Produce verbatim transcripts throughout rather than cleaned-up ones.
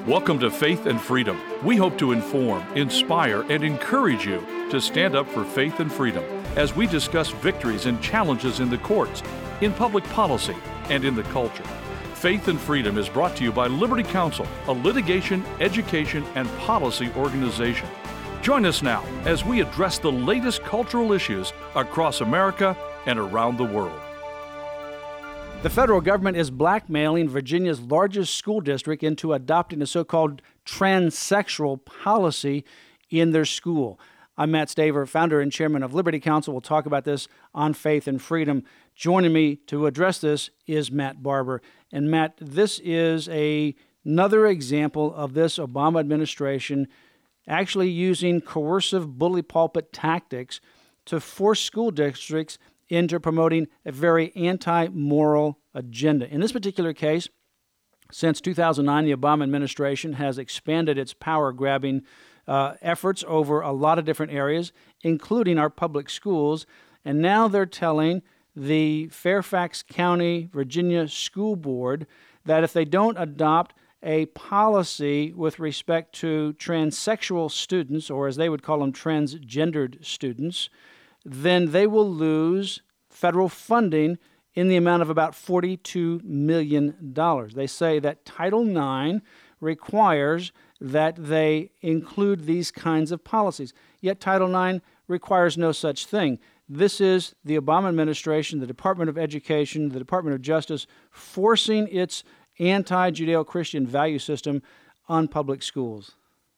Welcome to Faith and Freedom. We hope to inform, inspire, and encourage you to stand up for faith and freedom as we discuss victories and challenges in the courts, in public policy, and in the culture. Faith and Freedom is brought to you by Liberty Counsel, a litigation, education, and policy organization. Join us now as we address the latest cultural issues across America and around the world. The federal government is blackmailing Virginia's largest school district into adopting a so-called transsexual policy in their school. I'm Matt Staver, founder and chairman of Liberty Counsel. We'll talk about this on Faith and Freedom. Joining me to address this is Matt Barber. And Matt, this is a, another example of this Obama administration actually using coercive bully pulpit tactics to force school districts into promoting a very anti-moral agenda. In this particular case, since two thousand nine, the Obama administration has expanded its power-grabbing uh, efforts over a lot of different areas, including our public schools, and now they're telling the Fairfax County, Virginia School Board that if they don't adopt a policy with respect to transsexual students, or as they would call them, transgendered students, then they will lose federal funding in the amount of about forty-two million dollars. They say that Title nine requires that they include these kinds of policies. Yet Title nine requires no such thing. This is the Obama administration, the Department of Education, the Department of Justice, forcing its anti-Judeo-Christian value system on public schools.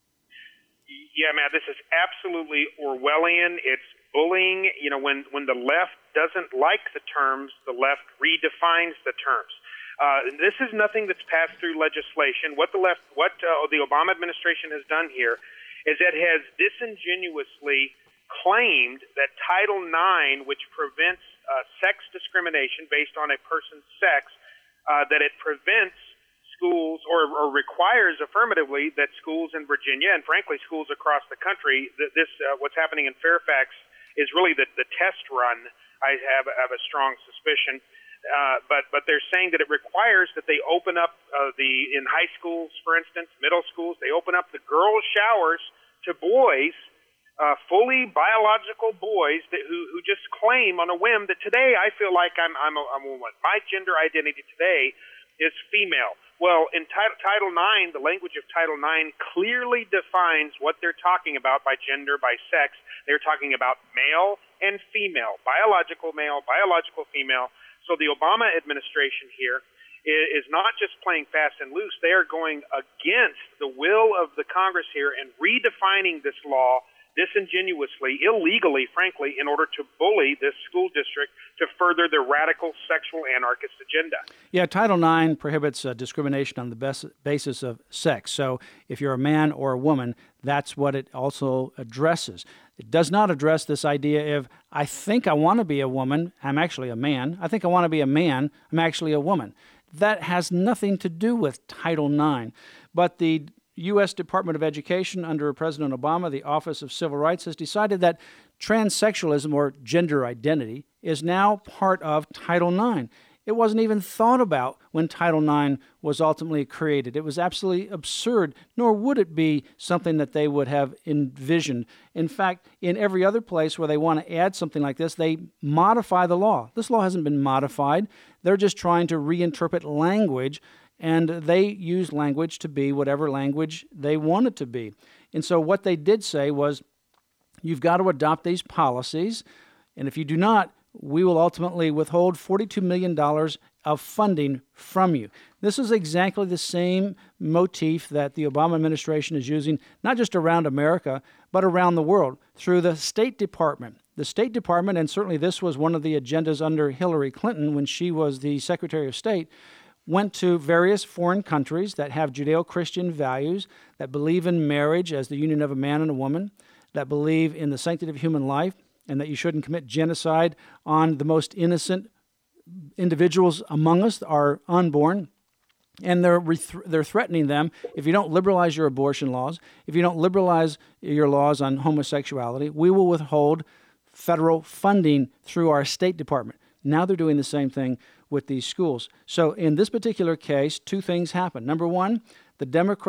Yeah, Matt, this is absolutely Orwellian. It's bullying. You know, when, when the left doesn't like the terms, the left redefines the terms. Uh, this is nothing that's passed through legislation. What the left, what uh, the Obama administration has done here is it has disingenuously claimed that Title nine, which prevents uh, sex discrimination based on a person's sex, uh, that it prevents schools or, or requires affirmatively that schools in Virginia and frankly schools across the country, that this uh, what's happening in Fairfax is really the, the test run. I have, have a strong suspicion, uh, but but they're saying that it requires that they open up uh, the in high schools, for instance, middle schools, they open up the girls' showers to boys, uh, fully biological boys that, who who just claim on a whim that today I feel like I'm I'm a, I'm a woman. My gender identity today is female. Well, in Title, Title nine, the language of Title nine clearly defines what they're talking about by gender, by sex. They're talking about male and female, biological male, biological female. So the Obama administration here is not just playing fast and loose. They are going against the will of the Congress here and redefining this law disingenuously, illegally, frankly, in order to bully this school district to further their radical sexual anarchist agenda. Yeah, Title nine prohibits uh, discrimination on the bas- basis of sex. So if you're a man or a woman, that's what it also addresses. It does not address this idea of, I think I want to be a woman, I'm actually a man. I think I want to be a man, I'm actually a woman. That has nothing to do with Title nine. But the U S Department of Education under President Obama, the Office of Civil Rights, has decided that transsexualism or gender identity is now part of Title nine. It wasn't even thought about when Title nine was ultimately created. It was absolutely absurd, nor would it be something that they would have envisioned. In fact, in every other place where they want to add something like this, they modify the law. This law hasn't been modified. They're just trying to reinterpret language, and they use language to be whatever language they want it to be. And so what they did say was, you've got to adopt these policies, and if you do not, we will ultimately withhold forty-two million dollars of funding from you. This is exactly the same motif that the Obama administration is using, not just around America, but around the world, through the State Department. The State Department, and certainly this was one of the agendas under Hillary Clinton when she was the Secretary of State, went to various foreign countries that have Judeo-Christian values, that believe in marriage as the union of a man and a woman, that believe in the sanctity of human life, and that you shouldn't commit genocide on the most innocent individuals among us, our unborn. And they're reth- they're threatening them, if you don't liberalize your abortion laws, if you don't liberalize your laws on homosexuality, we will withhold federal funding through our State Department. Now they're doing the same thing with these schools. So in this particular case, two things happen. Number one, the Democrat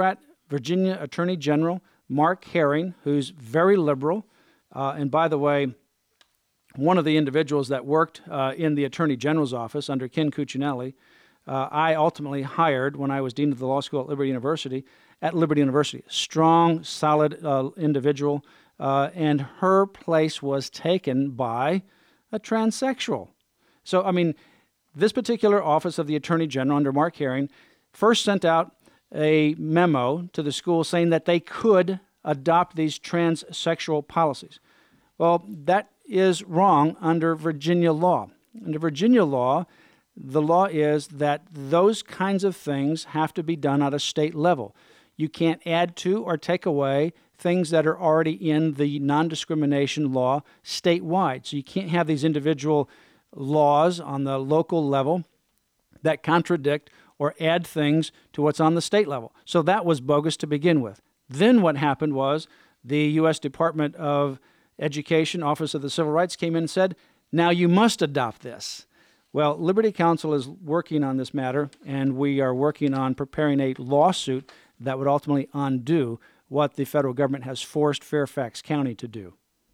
Virginia Attorney General Mark Herring, who's very liberal. Uh, and by the way, one of the individuals that worked uh, in the Attorney General's office under Ken Cuccinelli, uh, I ultimately hired when I was Dean of the Law School at Liberty University, at Liberty University. Strong, solid uh, individual, uh, and her place was taken by a transsexual. So, I mean, this particular office of the Attorney General under Mark Herring first sent out a memo to the school saying that they could adopt these transsexual policies. Well, that is wrong under Virginia law. Under Virginia law, the law is that those kinds of things have to be done at a state level. You can't add to or take away things that are already in the non-discrimination law statewide. So you can't have these individual laws on the local level that contradict or add things to what's on the state level. So that was bogus to begin with. Then what happened was the U S Department of Education, Office of the Civil Rights, came in and said, now you must adopt this. Well, Liberty Counsel is working on this matter, and we are working on preparing a lawsuit that would ultimately undo what the federal government has forced Fairfax County to do.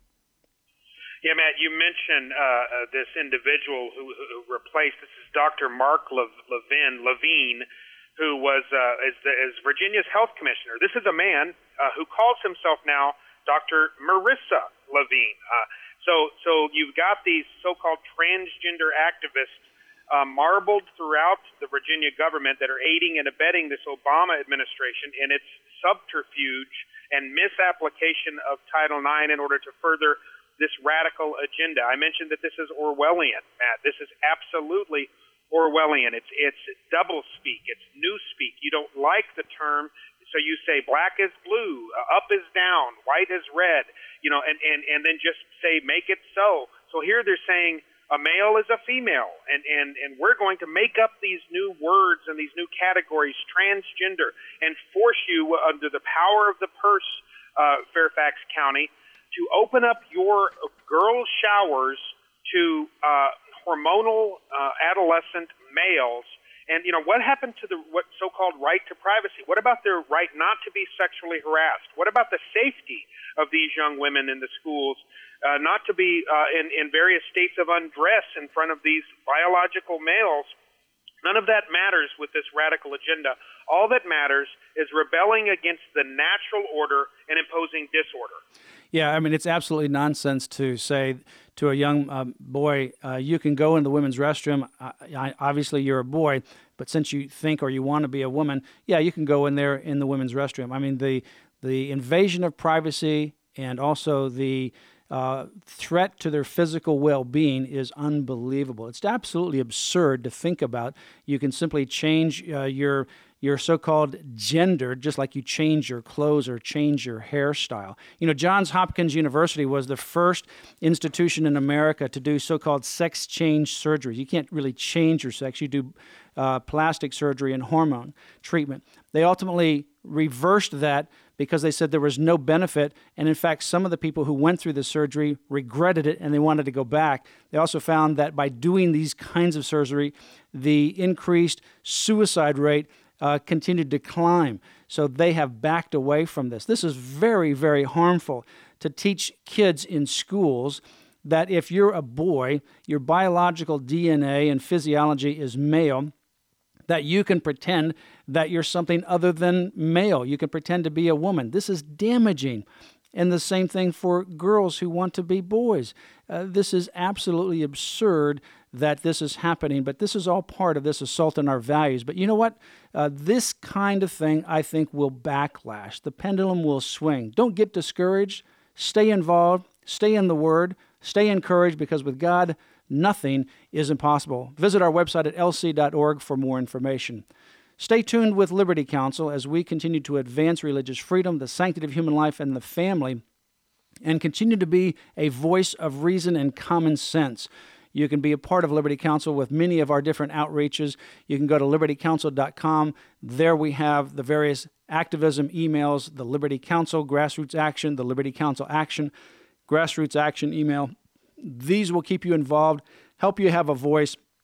Yeah, Matt, you mentioned uh, uh, this individual who, who replaced, this is Doctor Mark Levine, Levine who was uh, is, the, is Virginia's health commissioner. This is a man uh, who calls himself now Doctor Marissa Levine. Uh, so, so you've got these so-called transgender activists uh, marbled throughout the Virginia government that are aiding and abetting this Obama administration in its subterfuge and misapplication of Title nine in order to further this radical agenda. I mentioned that this is Orwellian, Matt. This is absolutely Orwellian. It's it's double speak. It's new speak. You don't like the term, so you say black is blue, uh, up is down, white is red, you know, and, and, and then just say make it so. So here they're saying a male is a female, and, and, and we're going to make up these new words and these new categories, transgender, and force you under the power of the purse, uh, Fairfax County, to open up your girls' showers to uh, hormonal uh, adolescent males. And, you know, what happened to the what so-called right to privacy? What about their right not to be sexually harassed? What about the safety of these young women in the schools, uh, not to be uh, in, in various states of undress in front of these biological males? None of that matters with this radical agenda. All that matters is rebelling against the natural order and imposing disorder. Yeah, I mean, it's absolutely nonsense to say to a young um, boy, uh, you can go in the women's restroom. I, I, obviously, you're a boy, but since you think or you want to be a woman, yeah, you can go in there in the women's restroom. I mean, the the invasion of privacy and also the uh, threat to their physical well-being is unbelievable. It's absolutely absurd to think about. You can simply change uh, your your so-called gender, just like you change your clothes or change your hairstyle. You know, Johns Hopkins University was the first institution in America to do so-called sex change surgery. You can't really change your sex. You do uh, plastic surgery and hormone treatment. They ultimately reversed that because they said there was no benefit. And in fact, some of the people who went through the surgery regretted it and they wanted to go back. They also found that by doing these kinds of surgery, the increased suicide rate Uh, continued to climb. So they have backed away from this. This is very, very harmful to teach kids in schools that if you're a boy, your biological D N A and physiology is male, that you can pretend that you're something other than male. You can pretend to be a woman. This is damaging. And the same thing for girls who want to be boys. Uh, this is absolutely absurd that this is happening, but this is all part of this assault on our values. But you know what? Uh, this kind of thing, I think, will backlash. The pendulum will swing. Don't get discouraged. Stay involved. Stay in the Word. Stay encouraged, because with God, nothing is impossible. Visit our website at l c dot org for more information. Stay tuned with Liberty Counsel as we continue to advance religious freedom, the sanctity of human life, and the family, and continue to be a voice of reason and common sense. You can be a part of Liberty Counsel with many of our different outreaches. You can go to liberty counsel dot com. There we have the various activism emails, the Liberty Counsel, Grassroots Action, the Liberty Counsel Action, Grassroots Action email. These will keep you involved, help you have a voice.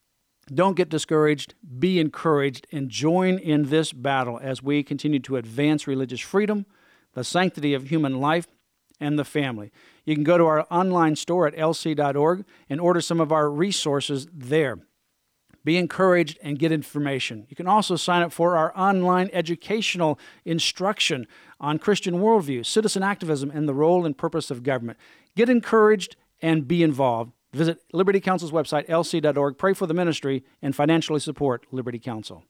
Don't get discouraged. Be encouraged and join in this battle as we continue to advance religious freedom, the sanctity of human life, and the family. You can go to our online store at L C dot org and order some of our resources there. Be encouraged and get information. You can also sign up for our online educational instruction on Christian worldview, citizen activism, and the role and purpose of government. Get encouraged and be involved. Visit Liberty Counsel's website, L C dot org. Pray for the ministry and financially support Liberty Counsel.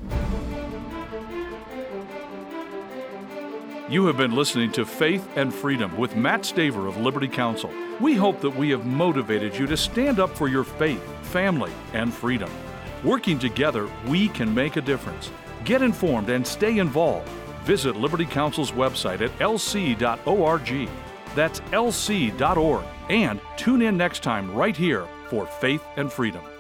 You have been listening to Faith and Freedom with Matt Staver of Liberty Counsel. We hope that we have motivated you to stand up for your faith, family, and freedom. Working together, we can make a difference. Get informed and stay involved. Visit Liberty Counsel's website at L C dot org. That's L C dot org. And tune in next time right here for Faith and Freedom.